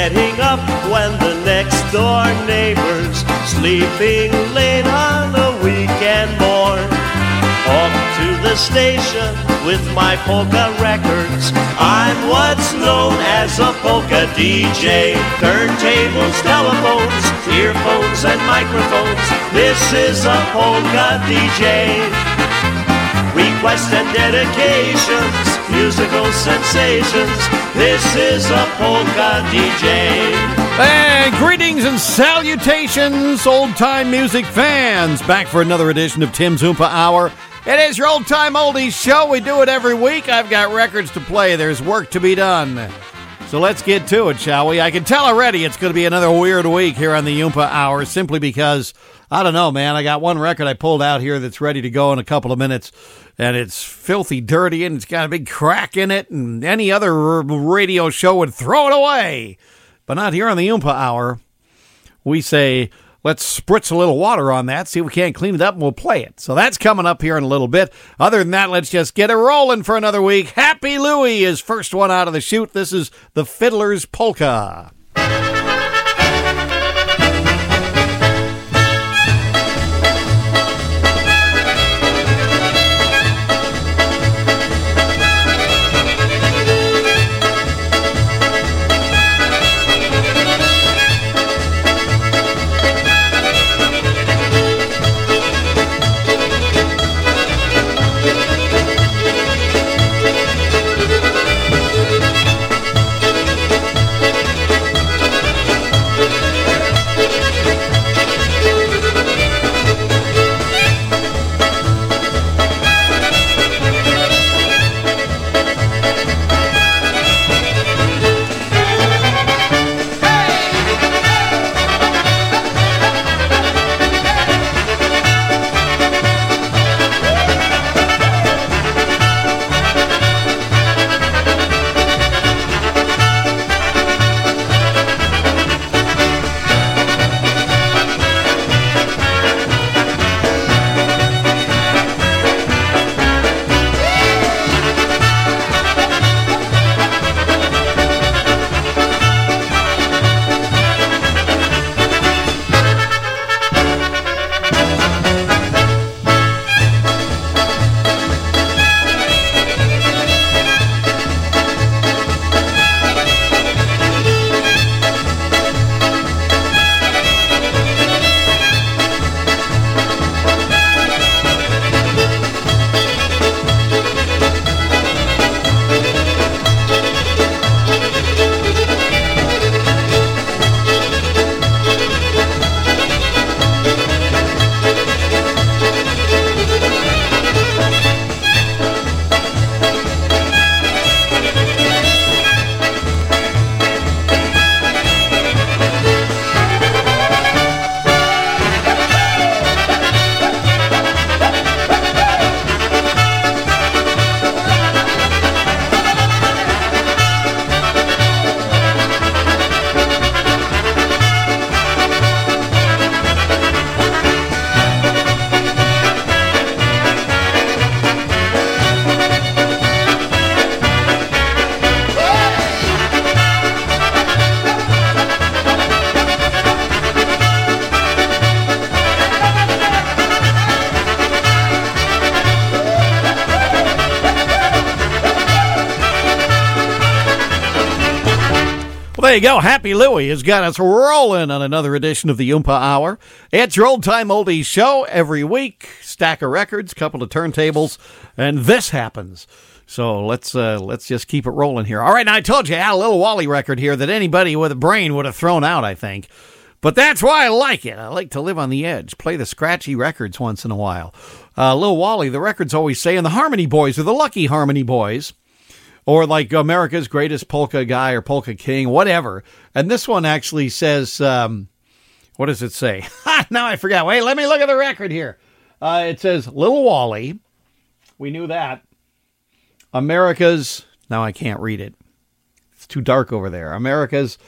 getting up when the next door neighbor's sleeping late on a weekend morn. Off to the station with my polka records. I'm what's known as a polka DJ. Turntables, telephones, earphones and microphones. This is a polka DJ. Requests and dedications, musical sensations. This is a polka DJ. And greetings and salutations, old-time music fans. Back for another edition of Tim's Oompa Hour. It is your old-time oldies show. We do it every week. I've got records to play. There's work to be done. So let's get to it, shall we? I can tell already it's going to be another weird week here on the Oompa Hour, simply because, I don't know, man. I got one record I pulled out here that's ready to go in a couple of minutes, and it's filthy dirty, and it's got a big crack in it, and any other radio show would throw it away. But not here on the Oompa Hour. We say, let's spritz a little water on that, see if we can't clean it up, and we'll play it. So that's coming up here in a little bit. Other than that, let's just get it rolling for another week. Happy Louie is first one out of the chute. This is the Fiddler's Polka. There you go. Happy Louie has got us rolling on another edition of the Oompa Hour. It's your old-time oldies show every week. Stack of records, couple of turntables, and this happens. So let's just keep it rolling here. All right, now I told you I had a little Wally record here that anybody with a brain would have thrown out, I think. But that's why I like it. I like to live on the edge, play the scratchy records once in a while. Lil Wally, the records always say, and the Harmony Boys are the Lucky Harmony Boys. Or like America's Greatest Polka Guy or Polka King, whatever. And this one actually says, what does it say? Now I forgot. Wait, let me look at the record here. It says Lil Wally. We knew that. America's, now I can't read it. It's too dark over there. America's,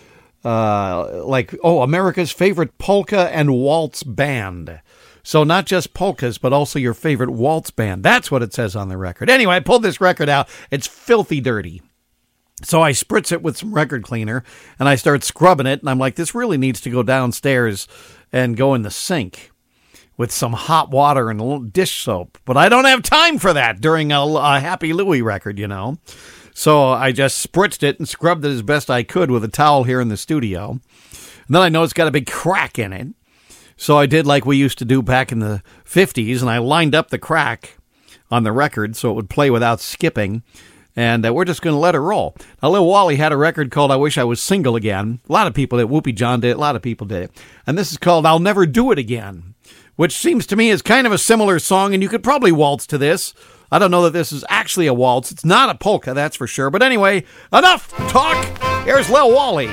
America's favorite polka and waltz band. So not just polkas, but also your favorite waltz band. That's what it says on the record. Anyway, I pulled this record out. It's filthy dirty. So I spritz it with some record cleaner, and I start scrubbing it, and I'm like, this really needs to go downstairs and go in the sink with some hot water and a little dish soap. But I don't have time for that during a Happy Louie record, you know. So I just spritzed it and scrubbed it as best I could with a towel here in the studio. And then I know it's got a big crack in it. So I did like we used to do back in the 50s, and I lined up the crack on the record so it would play without skipping. And we're just going to let it roll. Now, Lil Wally had a record called I Wish I Was Single Again. A lot of people did. Whoopi John did. A lot of people did it. And this is called I'll Never Do It Again, which seems to me is kind of a similar song, and you could probably waltz to this. I don't know that this is actually a waltz. It's not a polka, that's for sure. But anyway, enough talk. Here's Lil Wally.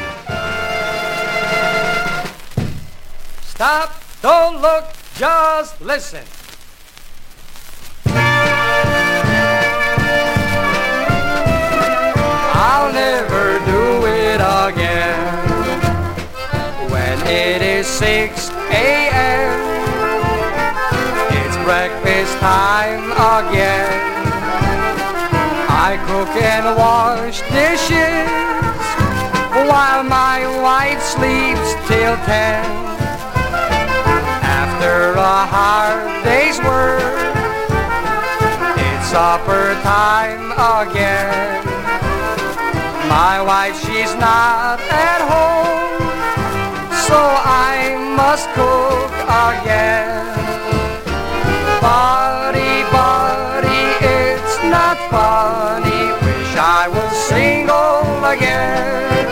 Stop, don't look, just listen. I'll never do it again. When it is 6 a.m., it's breakfast time again. I cook and wash dishes while my wife sleeps till 10. After a hard day's work, it's supper time again. My wife, she's not at home, so I must cook again. Buddy, buddy, it's not funny, wish I was single again.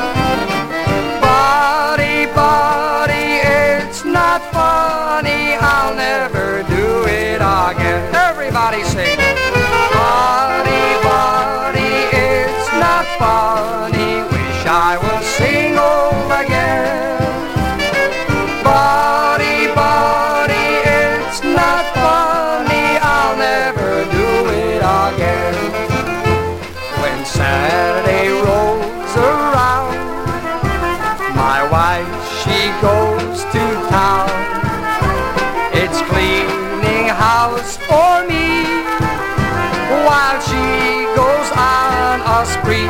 Buddy, buddy, it's not funny, I'll never do it again. Everybody sing. Buddy, buddy, it's not funny, wish I was single again. Buddy, buddy, it's not funny, I'll never do it again. When Saturday rolls around, my wife, she goes to town. It's cleaning house for me while she goes on a spree.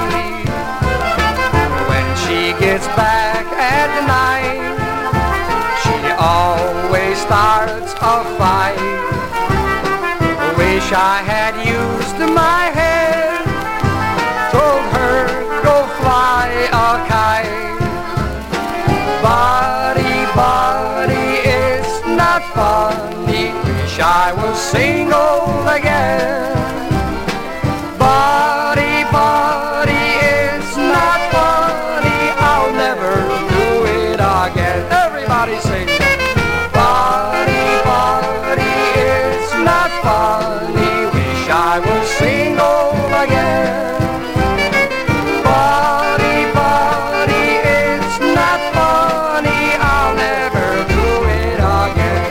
When she gets back at night, she always starts a fight. Wish I had used my head, told her go fly a kite. Buddy, buddy, it's not funny, wish I was single again. Buddy, buddy, it's not funny, I'll never do it again. Everybody sing. Buddy, buddy, it's not funny, wish I was single again. Buddy, buddy, it's not funny, I'll never do it again.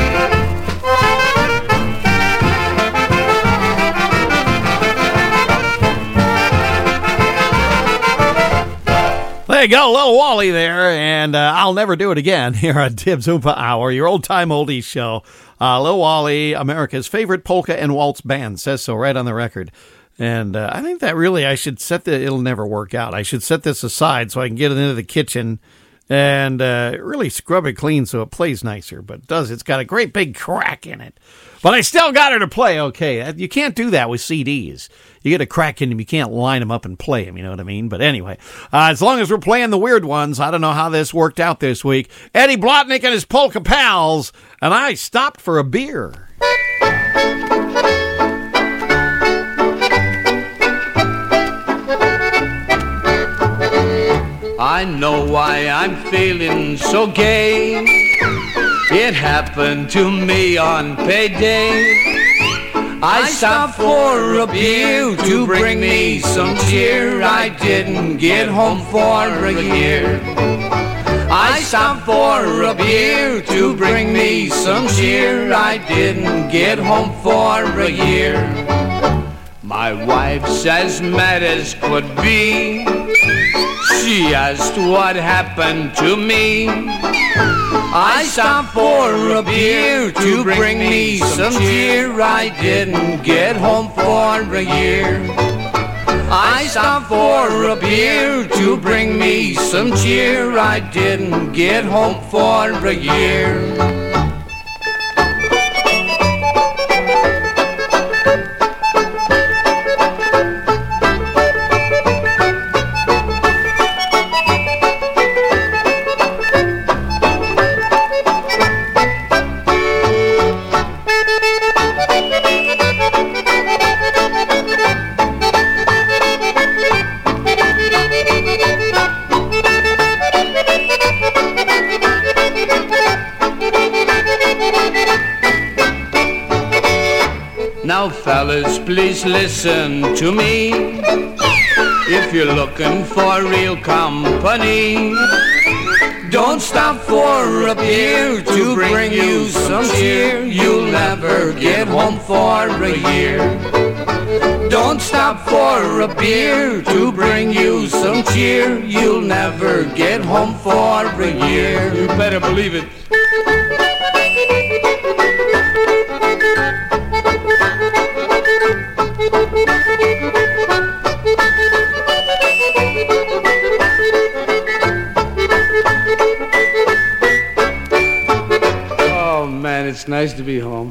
There you go, Lil Wally there, and I'll never do it again here on Tim's Oompa Hour, your old-time oldies show. Lil Wally, America's favorite polka and waltz band, says so right on the record. And I think that really I should it'll never work out. I should set this aside so I can get it into the kitchen and really scrub it clean so it plays nicer. But it does. It's got a great big crack in it. But I still got her to play okay. You can't do that with CDs. You get a crack in them, you can't line them up and play them, you know what I mean? But anyway, as long as we're playing the weird ones, I don't know how this worked out this week. Eddie Blotnick and his Polka Pals, and I stopped for a beer. I know why I'm feeling so gay. It happened to me on payday. I stopped for a beer to bring me some cheer. I didn't get home for a year. I stopped for a beer to bring me some cheer. I didn't get home for a year. My wife's as mad as could be. She asked what happened to me. I stopped for a beer to bring me some cheer. I didn't get home for a year. I stopped for a beer to bring me some cheer. I didn't get home for a year. Now fellas, please listen to me. If you're looking for real company, don't stop for a beer to bring you some cheer. You'll never get home for a year. Don't stop for a beer to bring you some cheer. You'll never get home for a year. You better believe it. It's nice to be home.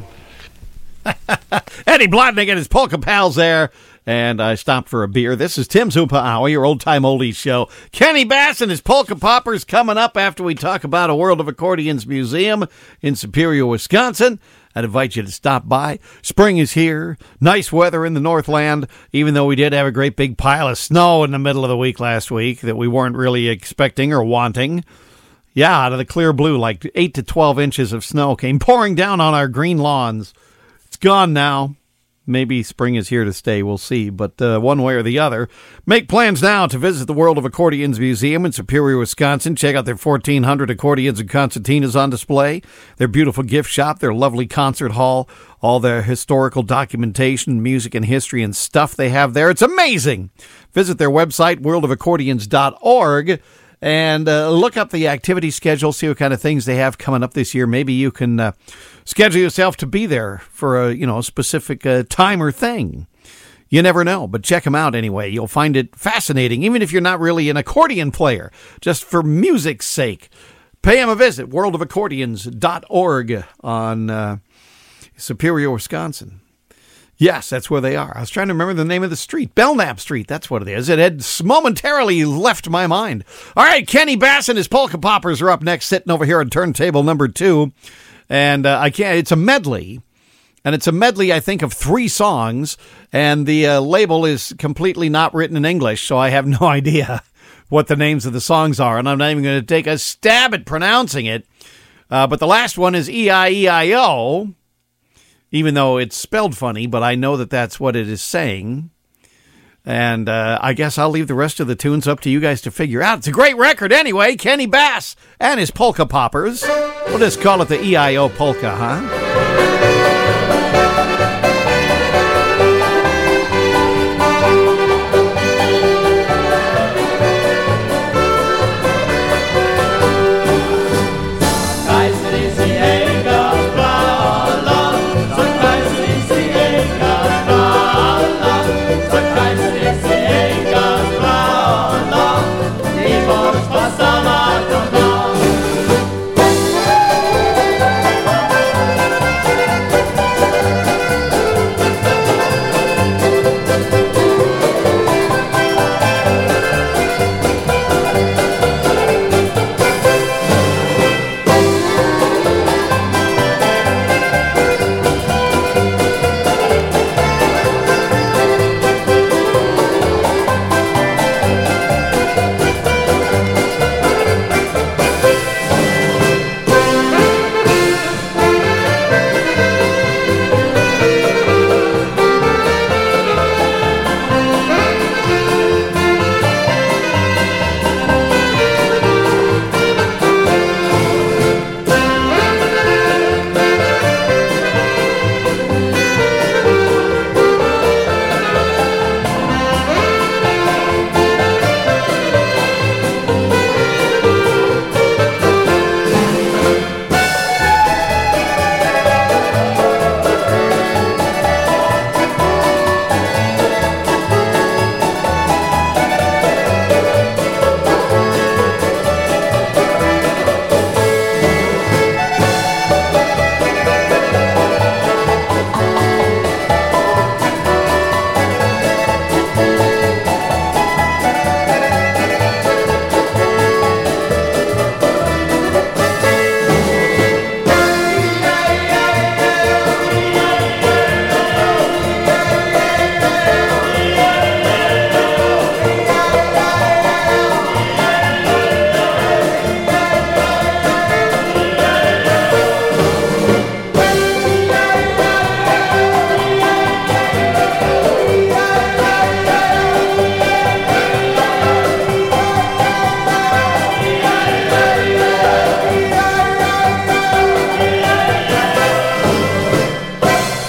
Eddie Blotnick and his polka pals there, and I stopped for a beer. This is Tim's Oompa Hour, your old-time oldies show. Kenny Bass and his polka poppers coming up after we talk about a World of Accordions museum in Superior, Wisconsin. I'd invite you to stop by. Spring is here. Nice weather in the Northland, even though we did have a great big pile of snow in the middle of the week last week that we weren't really expecting or wanting. Yeah, out of the clear blue, like 8 to 12 inches of snow came pouring down on our green lawns. It's gone now. Maybe spring is here to stay. We'll see. But one way or the other, make plans now to visit the World of Accordions Museum in Superior, Wisconsin. Check out their 1,400 accordions and concertinas on display, their beautiful gift shop, their lovely concert hall, all their historical documentation, music and history and stuff they have there. It's amazing. Visit their website, worldofaccordions.org. And look up the activity schedule, see what kind of things they have coming up this year. Maybe you can schedule yourself to be there for a specific time or thing. You never know, but check them out anyway. You'll find it fascinating, even if you're not really an accordion player, just for music's sake. Pay them a visit, worldofaccordions.org on Superior, Wisconsin. Yes, that's where they are. I was trying to remember the name of the street. Belknap Street, that's what it is. It had momentarily left my mind. All right, Kenny Bass and his polka poppers are up next, sitting over here on turntable number 2. And it's a medley. And it's a medley, I think, of 3 songs. And the label is completely not written in English, so I have no idea what the names of the songs are. And I'm not even going to take a stab at pronouncing it. But the last one is E-I-E-I-O. Even though it's spelled funny, but I know that that's what it is saying. And I guess I'll leave the rest of the tunes up to you guys to figure out. It's a great record anyway. Kenny Bass and his polka poppers. We'll just call it the E-I-O polka, huh?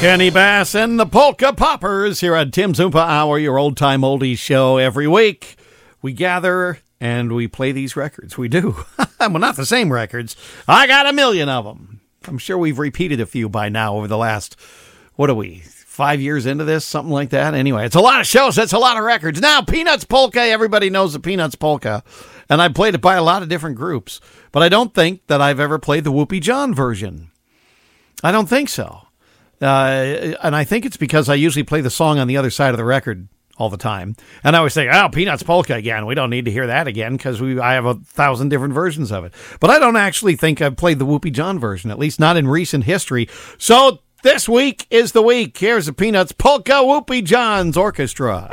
Kenny Bass and the Polka Poppers here at Tim's Oompa Hour, your old-time oldies show. Every week we gather and we play these records. We do. Well, not the same records. I got a million of them. I'm sure we've repeated a few by now over the last, 5 years into this? Something like that. Anyway, it's a lot of shows. That's a lot of records. Now, Peanuts Polka. Everybody knows the Peanuts Polka. And I played it by a lot of different groups. But I don't think that I've ever played the Whoopie John version. I don't think so. And I think it's because I usually play the song on the other side of the record all the time. And I always say, Peanuts Polka again. We don't need to hear that again because I have 1,000 different versions of it. But I don't actually think I've played the Whoopie John version, at least not in recent history. So this week is the week. Here's the Peanuts Polka Whoopie John's Orchestra.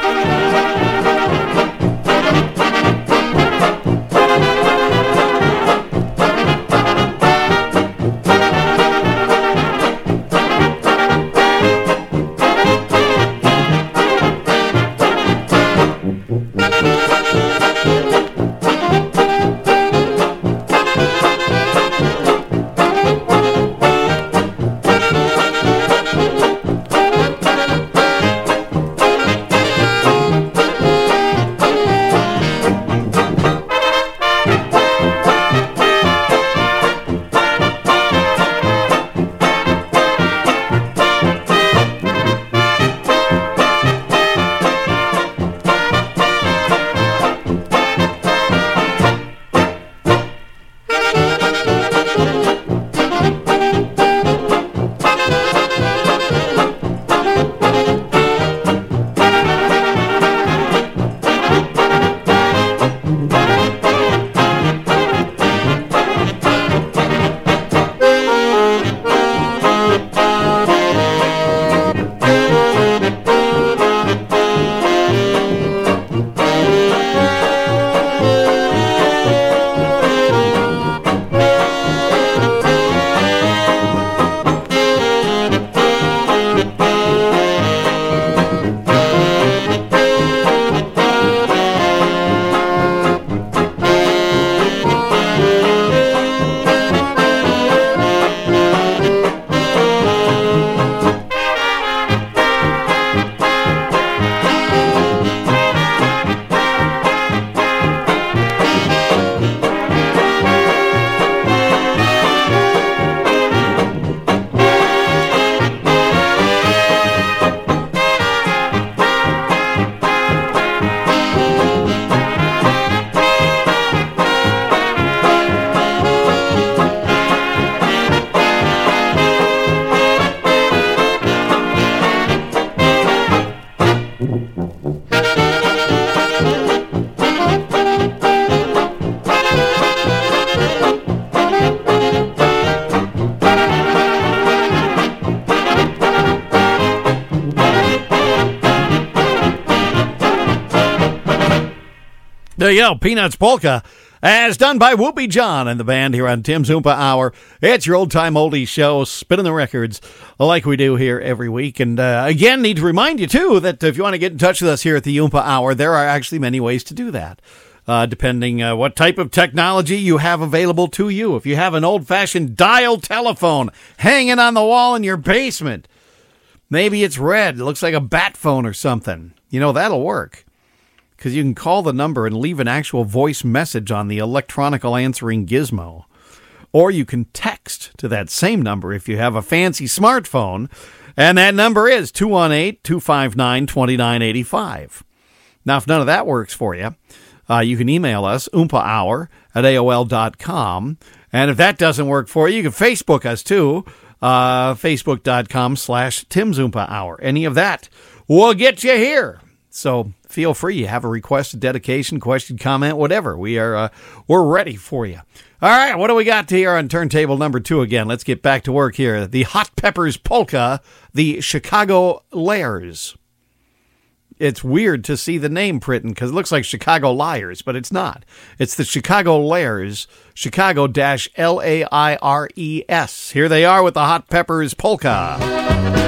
There you go, Peanuts Polka, as done by Whoopie John and the band here on Tim's Oompa Hour. It's your old-time oldies show, spinning the records like we do here every week. And again, need to remind you, too, that if you want to get in touch with us here at the Oompa Hour, there are actually many ways to do that, depending what type of technology you have available to you. If you have an old-fashioned dial telephone hanging on the wall in your basement, maybe it's red, it looks like a bat phone or something, that'll work. Because you can call the number and leave an actual voice message on the electronical answering gizmo. Or you can text to that same number if you have a fancy smartphone. And that number is 218-259-2985. Now, if none of that works for you, you can email us, oompahour@aol.com. And if that doesn't work for you, you can Facebook us too, facebook.com/Tim's Oompa Hour. Any of that will get you here. So feel free. You have a request, a dedication, question, comment, whatever. We're ready for you. All right, what do we got here on turntable number 2 again? Let's get back to work here. The Hot Peppers Polka, the Chicago Lairs. It's weird to see the name written because it looks like Chicago Liars, but it's not. It's the Chicago Lairs, Chicago-Laires. Here they are with the Hot Peppers Polka.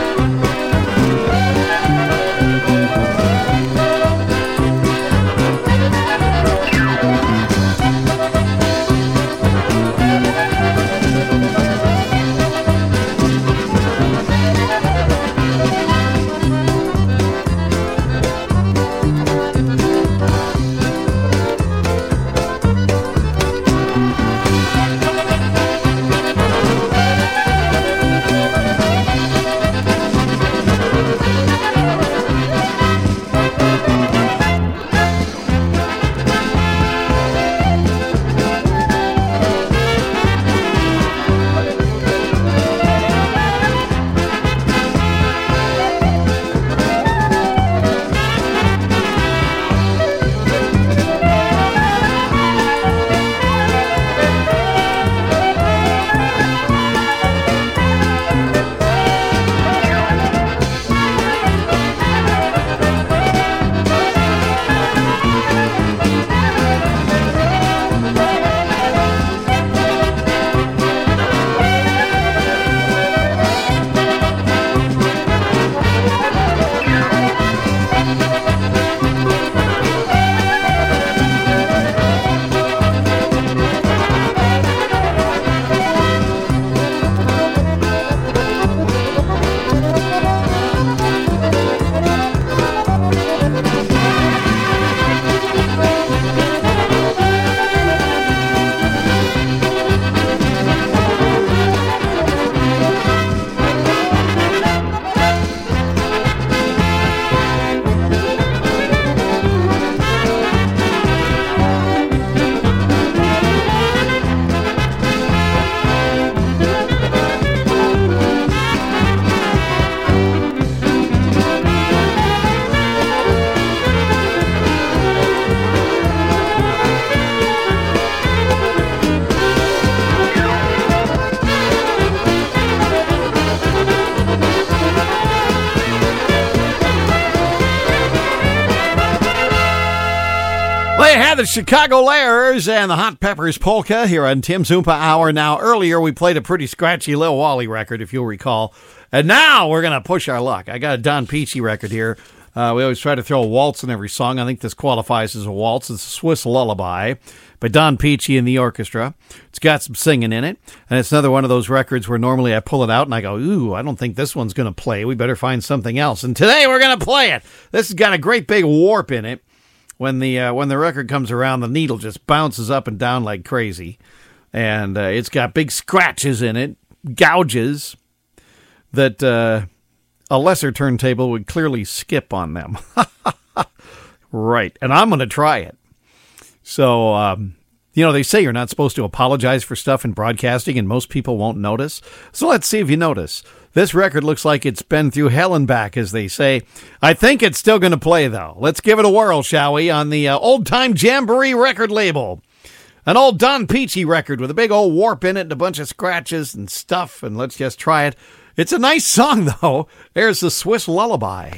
Yeah, the Chicago Layers and the Hot Peppers Polka here on Tim's Oompa Hour. Now, earlier we played a pretty scratchy Lil Wally record, if you'll recall. And now we're going to push our luck. I got a Don Peachy record here. We always try to throw a waltz in every song. I think this qualifies as a waltz. It's a Swiss Lullaby by Don Peachy and the orchestra. It's got some singing in it. And it's another one of those records where normally I pull it out and I go, ooh, I don't think this one's going to play. We better find something else. And today we're going to play it. This has got a great big warp in it. When the record comes around, the needle just bounces up and down like crazy. And it's got big scratches in it, gouges, that a lesser turntable would clearly skip on them. Right. And I'm going to try it. So, they say you're not supposed to apologize for stuff in broadcasting, and most people won't notice. So let's see if you notice. This record looks like it's been through hell and back, as they say. I think it's still going to play, though. Let's give it a whirl, shall we, on the Old Time Jamboree record label. An old Don Peachy record with a big old warp in it and a bunch of scratches and stuff, and let's just try it. It's a nice song, though. There's the Swiss Lullaby.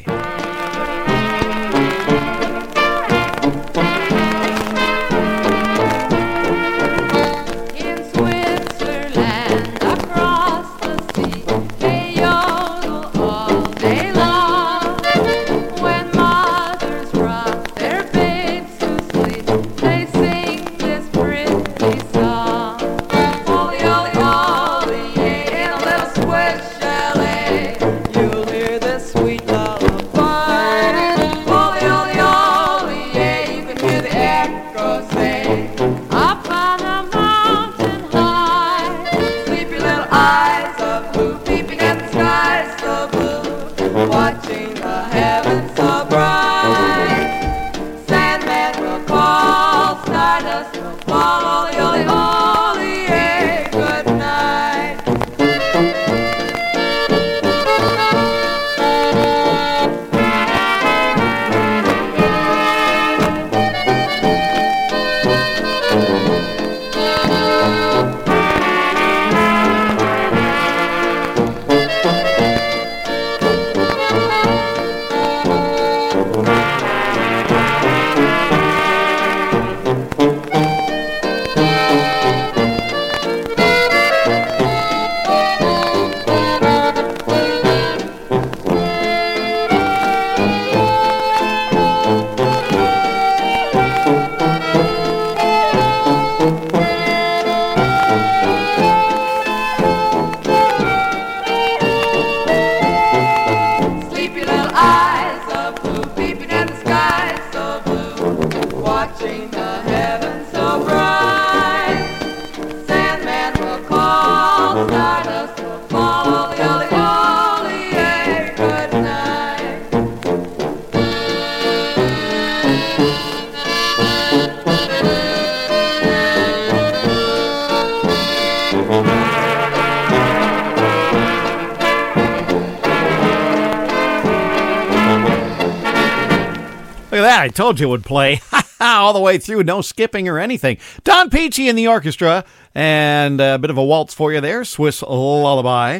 I told you it would play all the way through, no skipping or anything. Don Peachy and the orchestra, and a bit of a waltz for you there, Swiss Lullaby.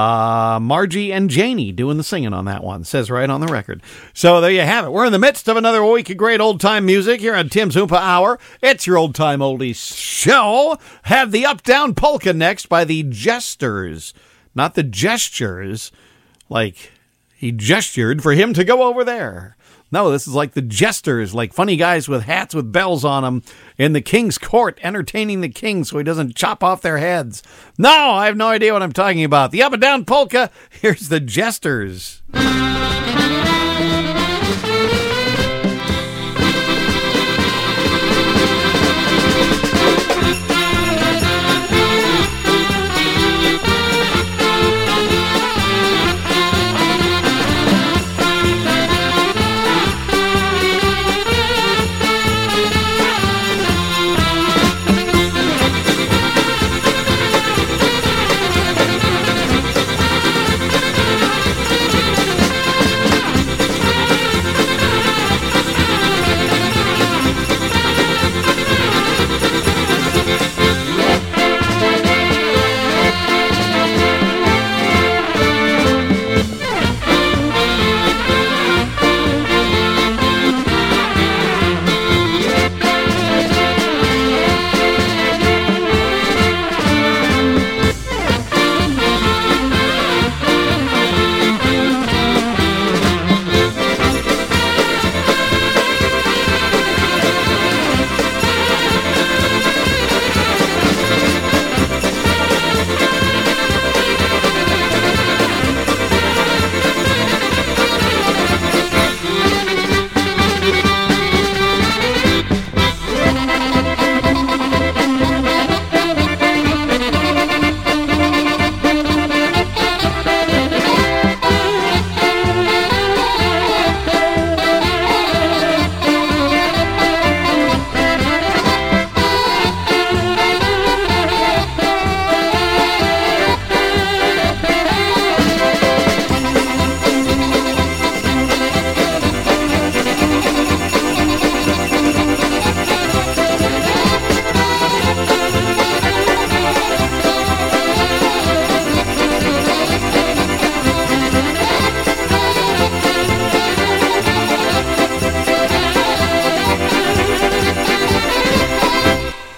Margie and Janie doing the singing on that one, says right on the record. So there you have it. We're in the midst of another week of great old-time music here on Tim's Oompa Hour. It's your old-time oldies show. Have the Up-Down Polka next by the Jesters. Not the Gestures, like he gestured for him to go over there. No, this is like the Jesters, like funny guys with hats with bells on them in the king's court, entertaining the king so he doesn't chop off their heads. No, I have no idea what I'm talking about. The Up and Down Polka, here's the Jesters.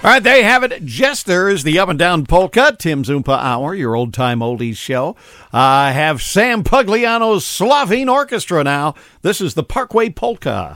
All right, there you have it. Jesters, the Up and Down Polka, Tim's Oompa Hour, your old-time oldies show. I have Sam Pugliano's Slovene Orchestra now. This is the Parkway Polka.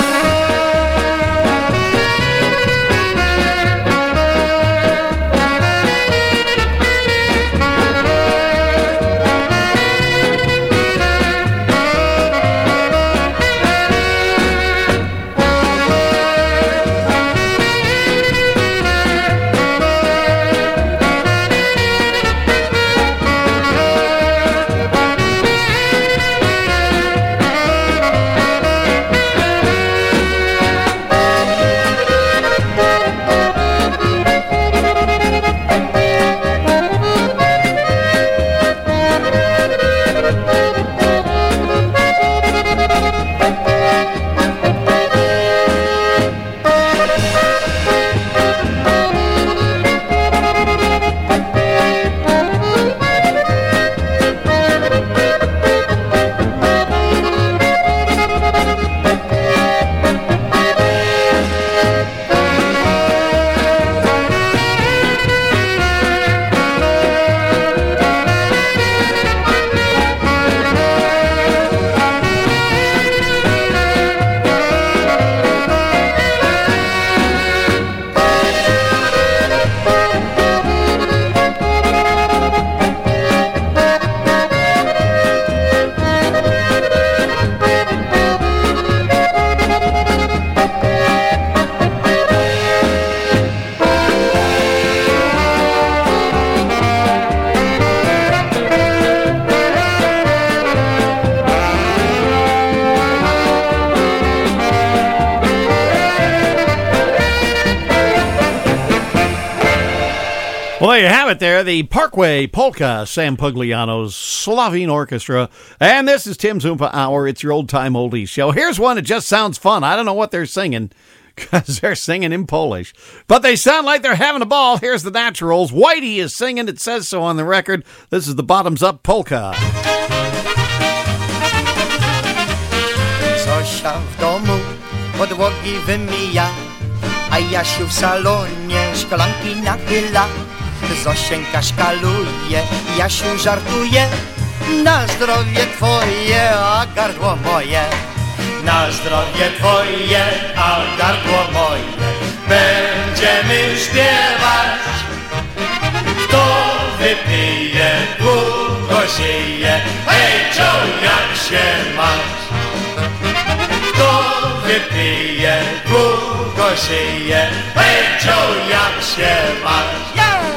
Well, there you have it there, the Parkway Polka, Sam Pugliano's Slovene Orchestra. And this is Tim's Oompa Hour. It's your old-time oldies show. Here's one that just sounds fun. I don't know what they're singing, because they're singing in Polish. But they sound like they're having a ball. Here's the Naturals. Whitey is singing. It says so on the record. This is the Bottoms Up Polka. Zosia w domu podłogi wymija, a Jasiu w salonie szklanki nachyla. Zosieńka szkaluje, Jasiu żartuje, na zdrowie twoje, a gardło moje. Na zdrowie twoje, a gardło moje, będziemy śpiewać. Kto wypije, długo żyje, hej, Joe, jak się masz? Kto wypije, długo żyje, hej, Joe, jak się masz?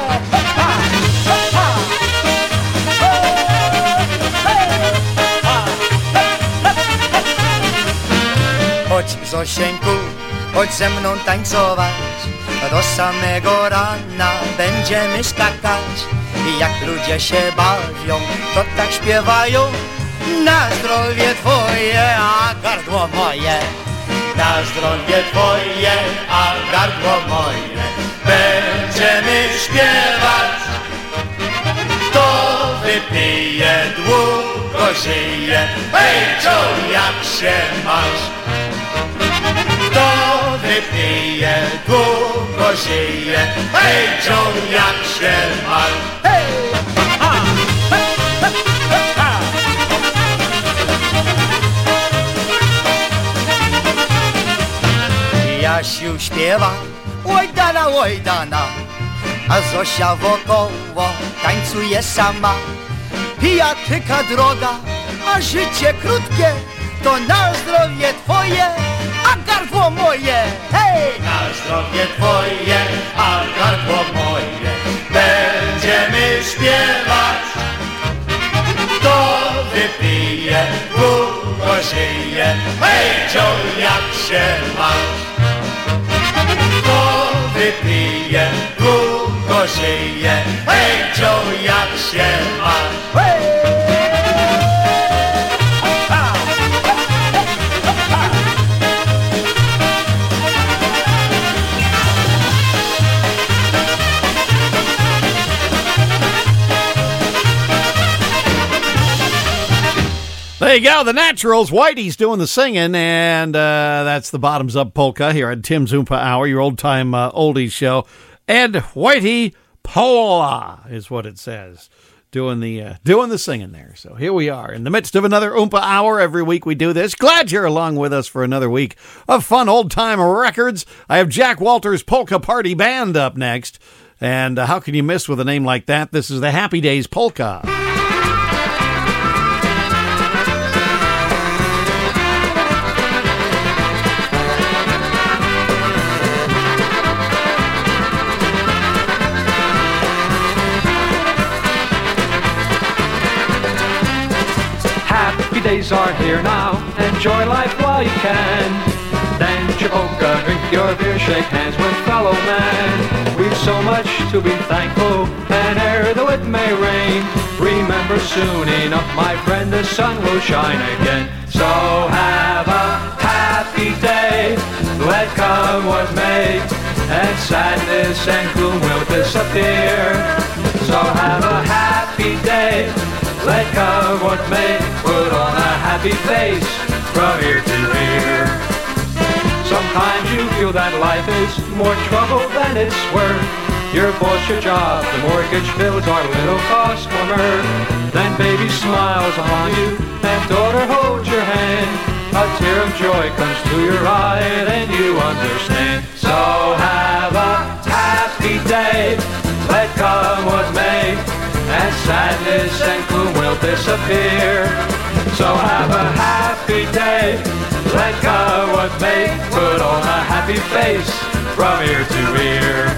Chodź, Zosieńku, chodź ze mną tańcować, do samego rana będziemy skakać. I jak ludzie się bawią, to tak śpiewają, na zdrowie twoje, a gardło moje. Na zdrowie twoje, a gardło moje, będziemy śpiewać. Kto wypije, długo żyje, hej, Joe, jak się masz? Kto wypije, długo żyje, hej, Joe, jak się masz? Jasiu śpiewa, oj dana, a Zosia wokoło tańcuje sama. Pijatyka droga, a życie krótkie, to na zdrowie twoje, a gardło moje, hej! Na zdrowie twoje, a gardło moje, będziemy śpiewać. Kto wypije, długo żyje, hej, Joe, jak się masz? Kto wypije, długo żyje, hej, Joe, jak się masz? Hej! There you go, the Naturals. Whitey's doing the singing, and that's the Bottoms Up Polka here at Tim's Oompa Hour, your old-time oldies show. And Whitey Pola is what it says, doing the singing there. So here we are in the midst of another Oompa Hour. Every week we do this. Glad you're along with us for another week of fun old-time records. I have Jack Walters' Polka Party Band up next, and how can you miss with a name like that? This is the Happy Days Polka. Days are here now, enjoy life while you can. Dance your polka, drink your beer, shake hands with fellow men. We've so much to be thankful, and ere though it may rain, remember soon enough, my friend, the sun will shine again. So have a happy day, let come what may, and sadness and gloom will disappear. So have a happy day, let come what may, put on a happy face from ear to ear. Sometimes you feel that life is more trouble than it's worth. Your boss, your job, the mortgage bills are a little cost more. Then baby smiles on you and daughter holds your hand. A tear of joy comes to your eye, then you understand. So have a happy day, let come what may, and sadness and gloom will disappear. So have a happy day, let go what may, put on a happy face from ear to ear.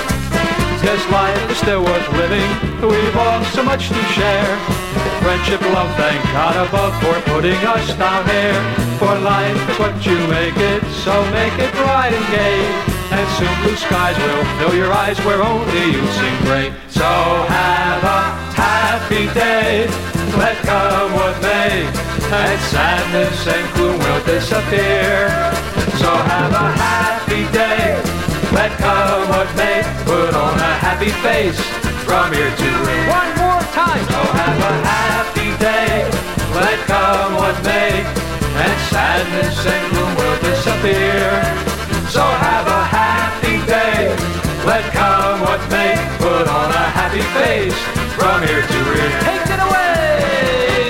This life is still worth living, we've all so much to share. Friendship, love, thank God above for putting us down here. For life is what you make it, so make it bright and gay. And soon blue skies will fill your eyes where only you sing great. So have a happy day, let come what may, and sadness and gloom will disappear. So have a happy day, let come what may, put on a happy face from ear to ear. One more time. So have a happy day, let come what may, and sadness and gloom will disappear. So have a happy day, let come what may, put on a happy face from ear to ear. Take it away!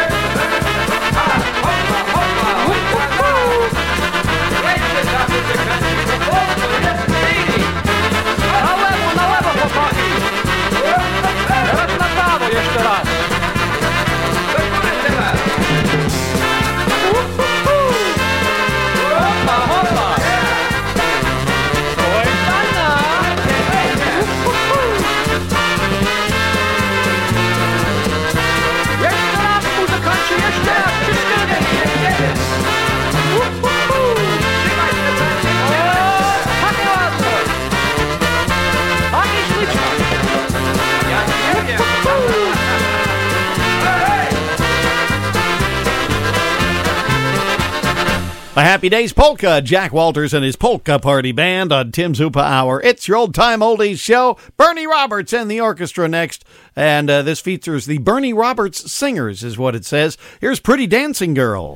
Na lewo, chłopaki! Teraz na prawo jeszcze raz! Hopa, hopa! Jeszcze raz, muzykanci, jeszcze raz! Takie ładne! Takie śliczne! A Happy Days Polka, Jack Walters and his Polka Party Band on Tim's Oompa Hour. It's your old-time oldies show. Bernie Roberts and the orchestra next. And this features the Bernie Roberts Singers, is what it says. Here's Pretty Dancing Girl.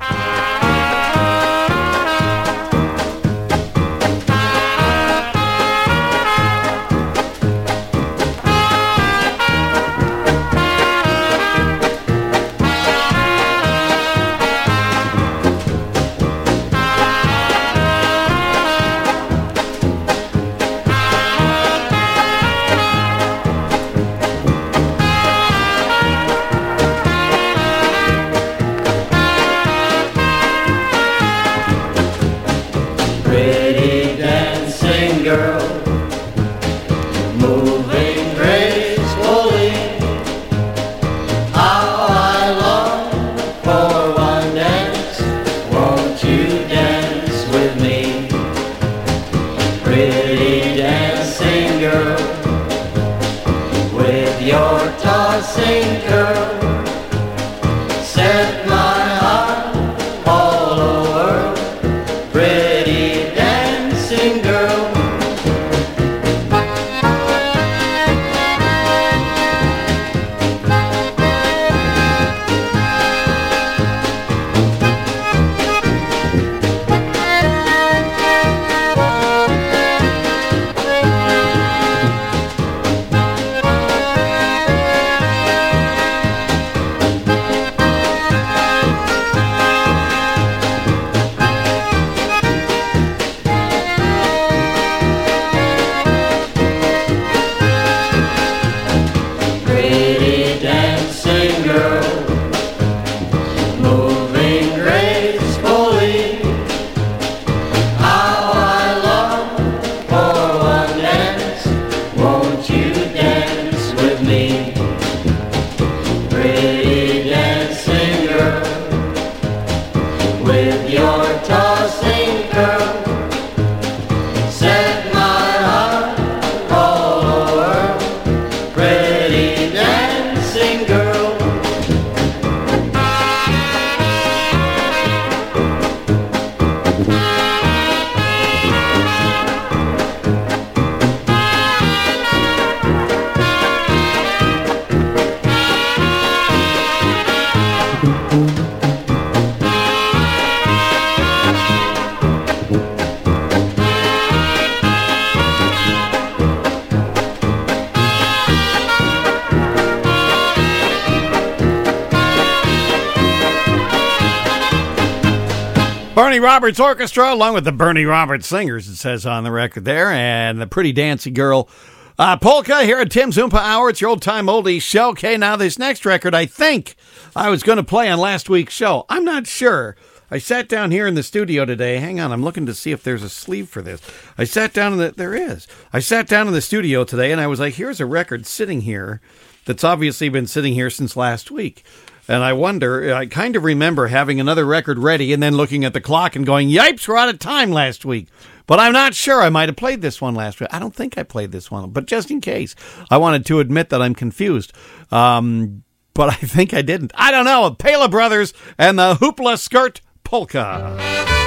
Bernie Roberts Orchestra, along with the Bernie Roberts Singers, it says on the record there, and the Pretty Dancy Girl polka here at Tim's Oompa Hour. It's your old-time oldies show. Okay, now this next record, I think I was going to play on last week's show. I'm not sure. I sat down here in the studio today. Hang on, I'm looking to see if there's a sleeve for this. I sat down in the... There is. I sat down in the studio today, and I was like, here's a record sitting here that's obviously been sitting here since last week. And I wonder, I kind of remember having another record ready and then looking at the clock and going, yipes, we're out of time last week. But I'm not sure. I might have played this one last week. I don't think I played this one. But just in case, I wanted to admit that I'm confused. But I think I didn't. I don't know. Pela Brothers and the Hoopla Skirt Polka.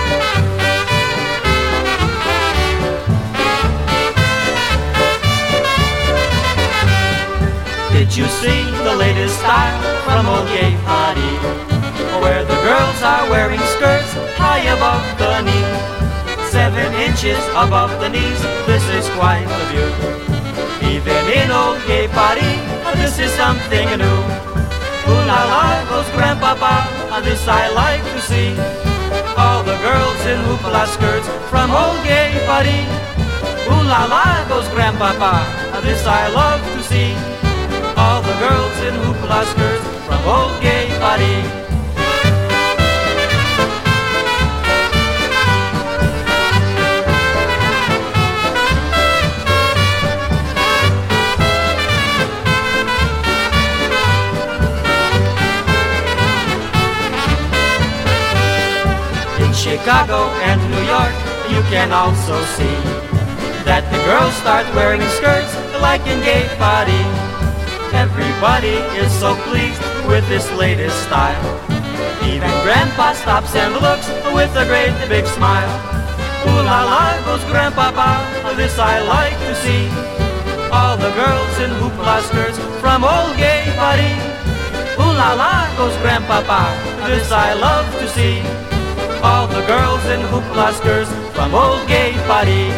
Did you see the latest style from old Gay Party? Where the girls are wearing skirts high above the knee. 7 inches above the knees, this is quite a view. Even in old Gay Party, this is something new. Ooh la la goes Grandpapa, this I like to see. All the girls in hoopla skirts from old Gay Party. Ooh la la goes Grandpapa, this I love to see. All the girls in hoopla skirts from old Gay Party. In Chicago and New York, you can also see that the girls start wearing skirts like in Gay Party. Everybody is so pleased with this latest style. Even Grandpa stops and looks with a great big smile. Ooh la la goes Grandpapa, this I like to see. All the girls in hoopla skirts from old Gay Party. Ooh la la goes Grandpapa, this I love to see. All the girls in hoopla skirts from old Gay Party.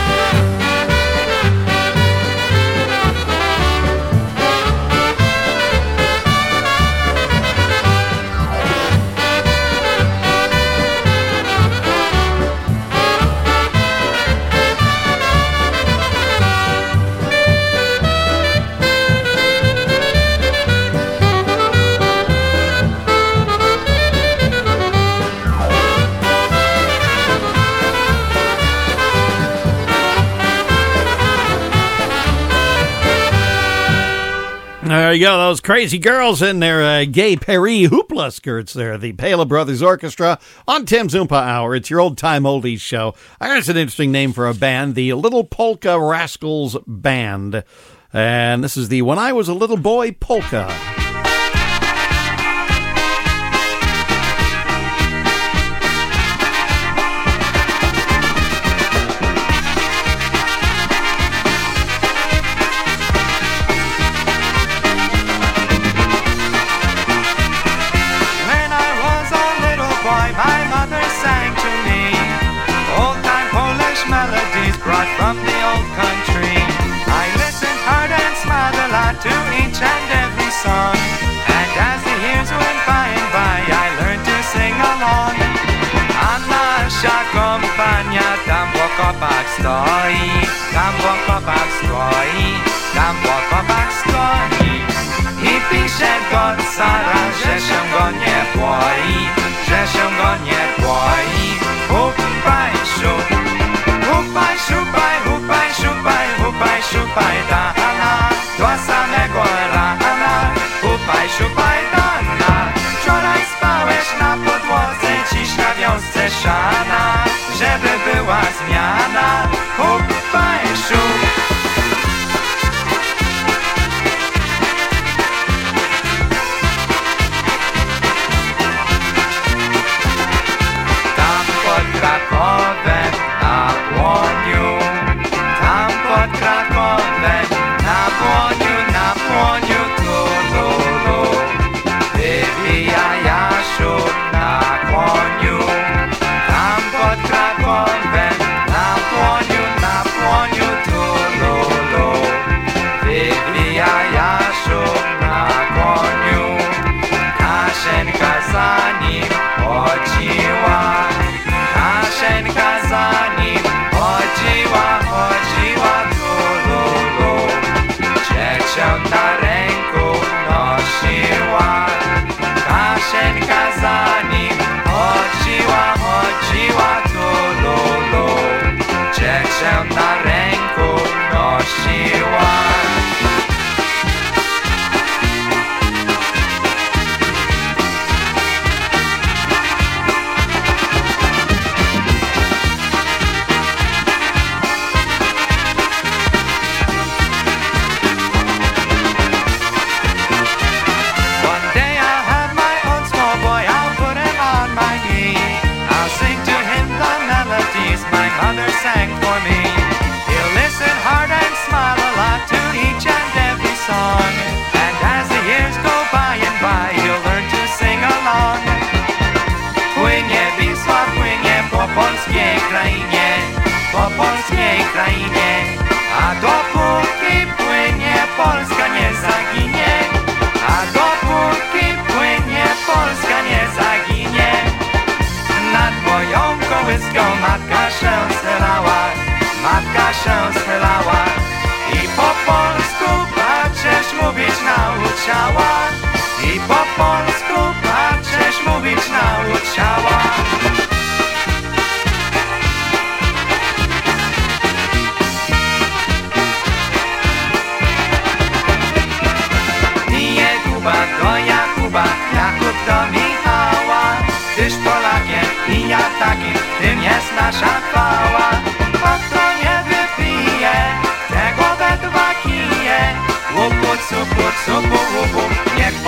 There you go, those crazy girls in their Gay Paris hoopla skirts there. The Pela Brothers Orchestra on Tim's Oompa Hour. It's your old-time oldies show. I guess it's an interesting name for a band, the Little Polka Rascals Band. And this is the When I Was a Little Boy Polka. From the old country, I listened hard and smiled a lot to each and every song.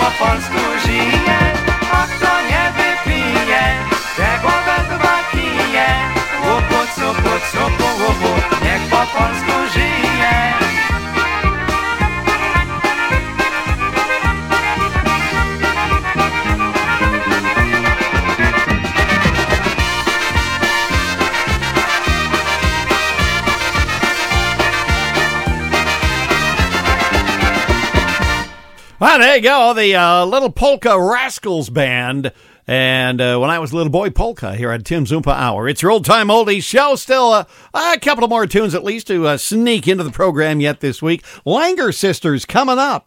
po polsku żyje, a kto nie wypije, te głowę chyba kije. Łupu, cupu, cupu, łupu, niech po polsku żyje. Well, there you go, the Little Polka Rascals Band. And when I was a little boy, polka here at Tim's Oompa Hour. It's your old-time oldies show. Still a couple more tunes at least to sneak into the program yet this week. Langer Sisters coming up.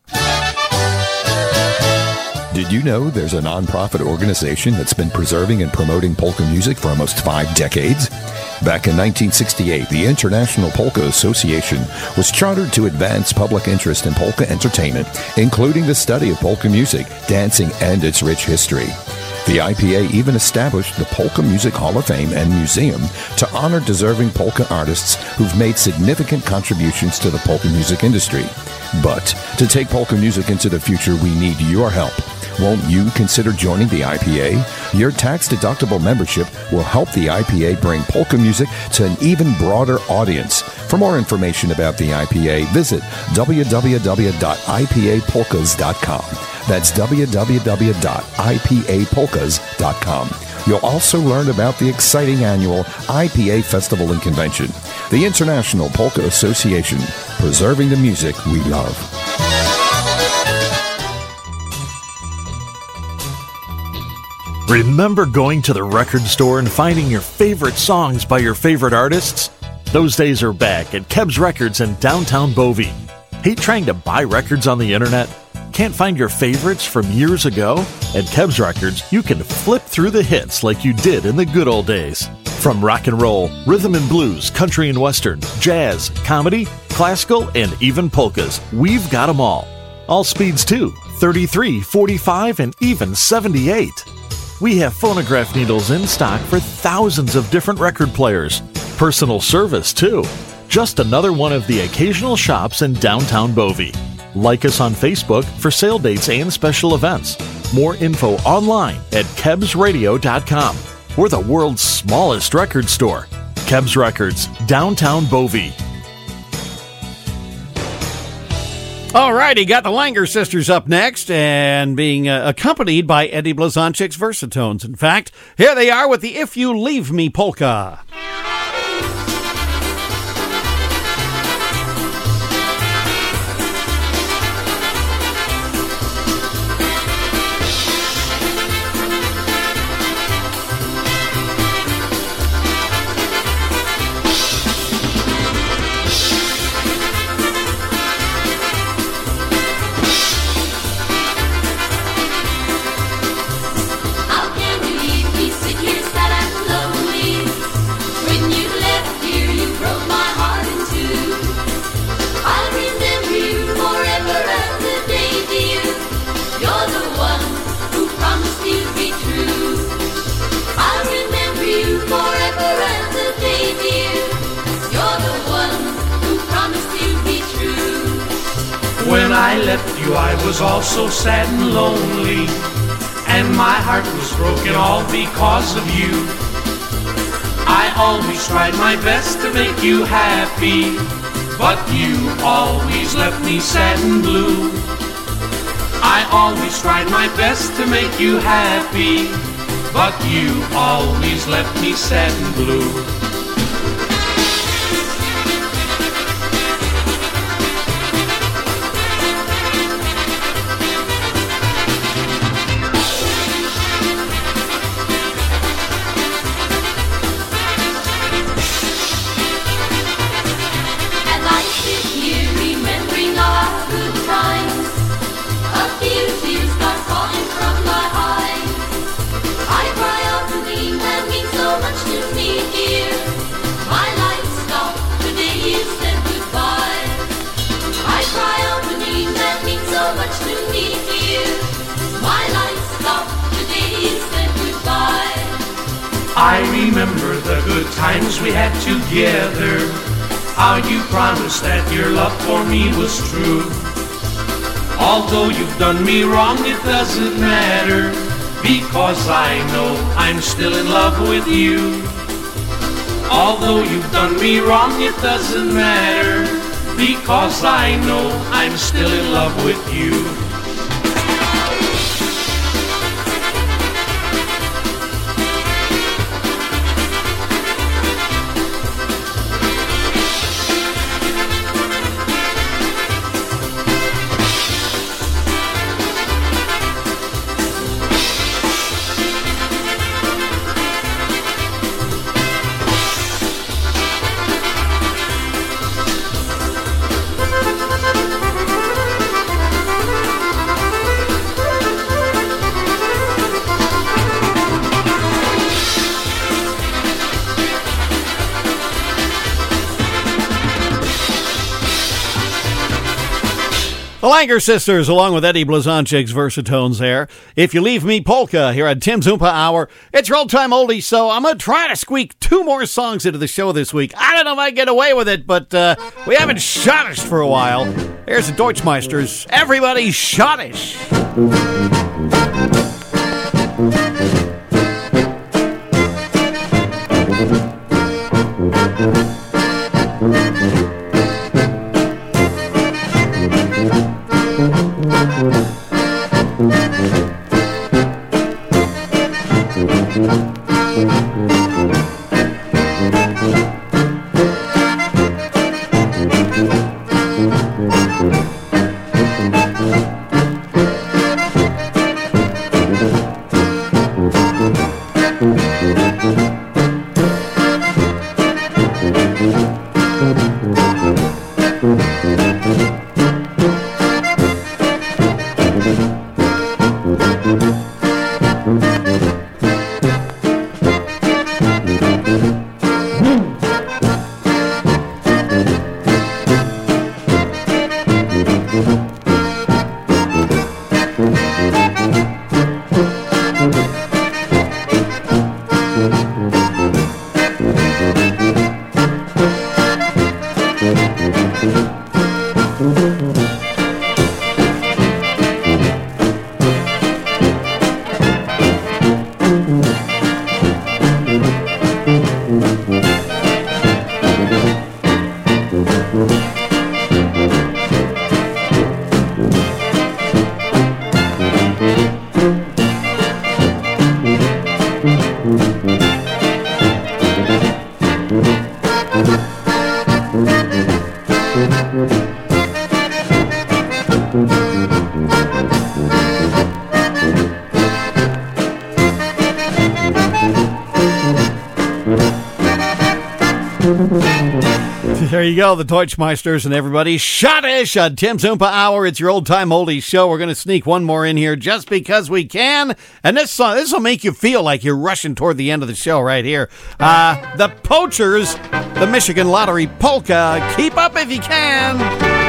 Did you know there's a nonprofit organization that's been preserving and promoting polka music for almost 5 decades? Back in 1968, the International Polka Association was chartered to advance public interest in polka entertainment, including the study of polka music, dancing, and its rich history. The IPA even established the Polka Music Hall of Fame and Museum to honor deserving polka artists who've made significant contributions to the polka music industry. But to take polka music into the future, we need your help. Won't you consider joining the IPA? Your tax-deductible membership will help the IPA bring polka music to an even broader audience. For more information about the IPA, visit www.ipapolkas.com. That's www.ipapolkas.com. You'll also learn about the exciting annual IPA Festival and Convention. The International Polka Association, preserving the music we love. Remember going to the record store and finding your favorite songs by your favorite artists? Those days are back at Kebs Records in downtown Bovey. Hate trying to buy records on the internet? Can't find your favorites from years ago? At Kebs Records, you can flip through the hits like you did in the good old days. From rock and roll, rhythm and blues, country and western, jazz, comedy, classical, and even polkas, we've got them all. All speeds too, 33, 45, and even 78. We have phonograph needles in stock for thousands of different record players. Personal service, too. Just another one of the occasional shops in downtown Bovey. Like us on Facebook for sale dates and special events. More info online at KebsRadio.com. We're the world's smallest record store. Kebs Records, downtown Bovey. All righty, got the Langer Sisters up next and being accompanied by Eddie Blazonczyk's Versatones. In fact, here they are with the If You Leave Me polka. When I left you, I was all so sad and lonely, and my heart was broken all because of you. I always tried my best to make you happy, but you always left me sad and blue. I always tried my best to make you happy, but you always left me sad and blue. I remember the good times we had together, how you promised that your love for me was true. Although you've done me wrong, it doesn't matter, because I know I'm still in love with you. Although you've done me wrong, it doesn't matter, because I know I'm still in love with you. The Langer Sisters, along with Eddie Blazonczyk's Versatones there. If You Leave Me Polka here at Tim's Oompa Hour. It's your old-time oldie, so I'm going to try to squeak 2 more songs into the show this week. I don't know if I can get away with it, but we haven't schottished for a while. Here's the Deutschmeisters. Everybody schottish. There you go, the Deutschmeisters and everybody. Schottish on Tim's Oompa Hour. It's your old-time oldies show. We're going to sneak one more in here just because we can. And this song, this will make you feel like you're rushing toward the end of the show right here. The Poachers, the Michigan Lottery Polka. Keep up if you can.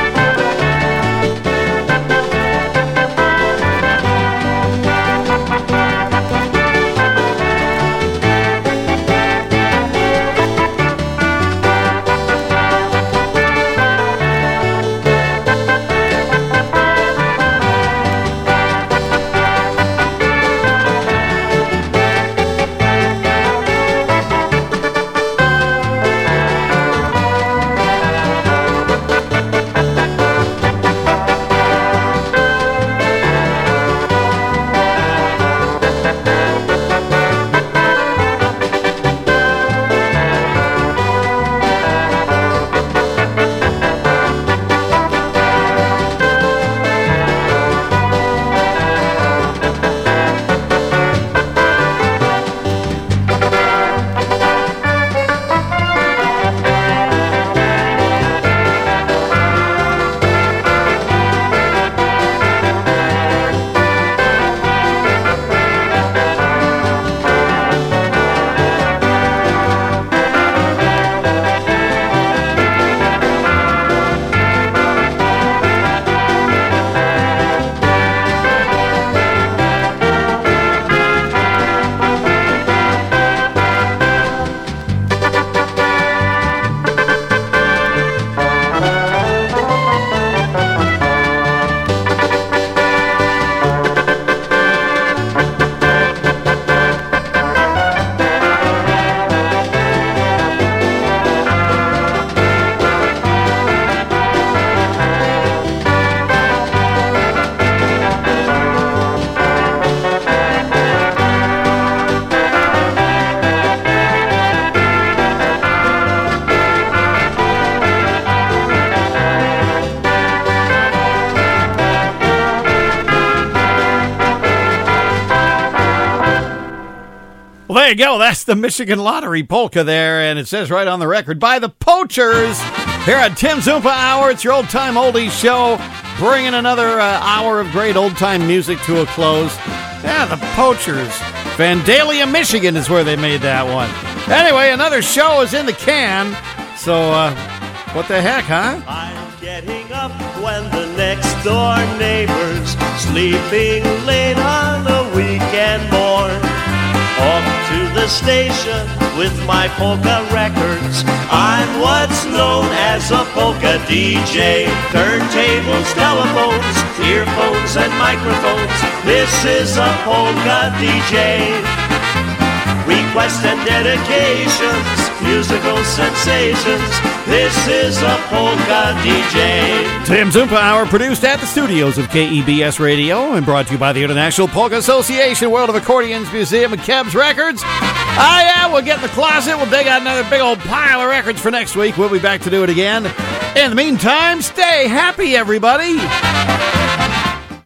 Well, there you go. That's the Michigan Lottery polka there, and it says right on the record, by the Poachers. Here at Tim's Oompa Hour, it's your old-time oldies show, bringing another hour of great old-time music to a close. Yeah, the Poachers. Vandalia, Michigan is where they made that one. Anyway, another show is in the can, so what the heck, huh? I'm getting up when the next door neighbor's sleeping late on a weekend morn. Off to the station with my polka records. I'm what's known as a polka DJ. Turntables, telephones, earphones, and microphones. This is a polka DJ. Requests and dedications, musical sensations. This is a polka DJ. Tim's Oompa Hour, produced at the studios of KEBS Radio and brought to you by the International Polka Association, World of Accordions Museum, and Kebs Records. Yeah, we'll get in the closet. We'll dig out another big old pile of records for next week. We'll be back to do it again. In the meantime, stay happy, everybody.